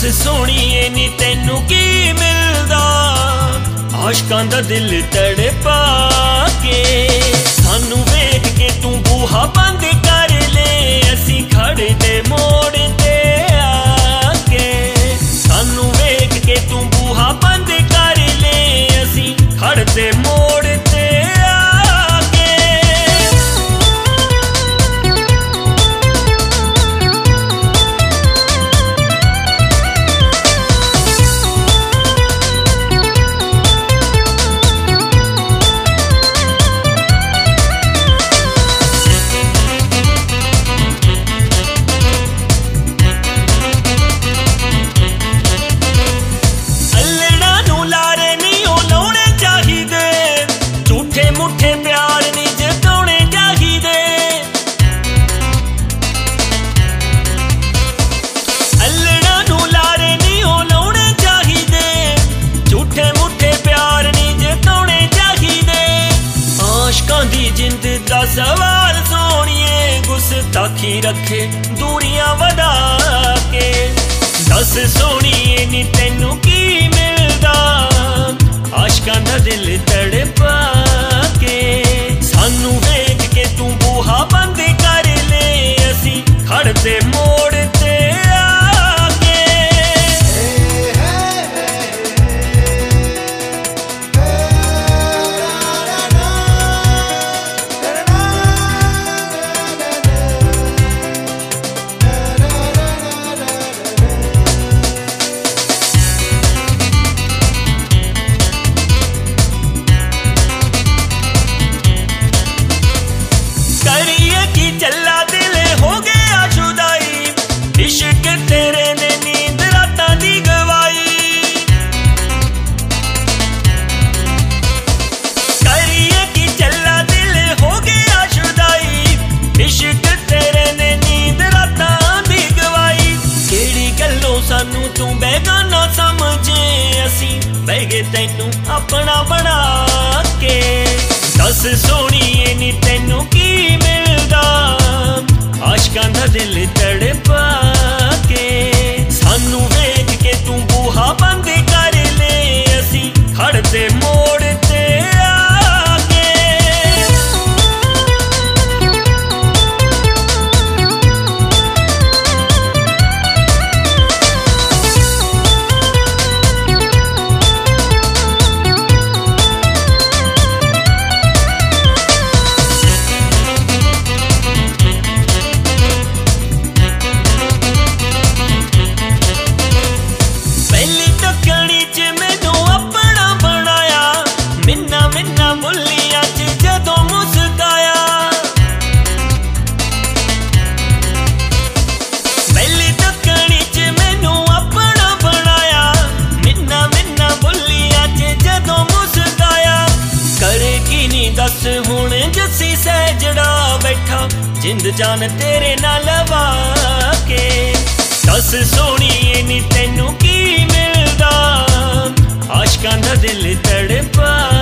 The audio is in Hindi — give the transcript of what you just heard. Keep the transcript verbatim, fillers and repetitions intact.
सोहणीए नी तैनू की मिलदा, आशकां दा दिल तड़पा के। सानू वेख के तू बूहा बंद कर ले, असी खड़े दे मोड़ ते आके। सानू वेख के तू बूहा बंद कर ले, असी खड़े दे मोड़ ते आके। मुठे प्यार नी जताने चाहिए, अल्लड़ा नू लारे नी हो लाने चाहिए। झूठे मुठे प्यार नी जताने चाहिए। आशकां दी जिंद दा सवाल सोहणीए, गुस्ताखी रखे दूरियां वधा के। दस सोहणीए नी तैनू की मिलदा, आशकां दा दिल तड़पा के। सानू वेख के तू बूहा बंद कर ले, असी खड़दे मोड़ ते आके। चला दिल हो गया जुदाई, इश्क तेरे ने नींद रातां दी गवाई। करिए कि चला दिल हो गया जुदाई, इश्क तेरे ने नींद रातां दी गवाई। केड़ी गल्लों सानू तू बेगाना समझे, असी बह गए तैनू अपना बना के। दस सोहणीए नी तैनू की मिलदा, आशकां दा दिल तड़पा के। सानू वेख के तू बूहा बंद कर ले, असी खड़दे मोड़ ते आके। दस हुण जस्सी सैजड़ा बैठा, जिंद जान तेरे नाल लवा के। दस सोहणीए नी तैनू की मिलदा, आशकां दा दिल तड़पा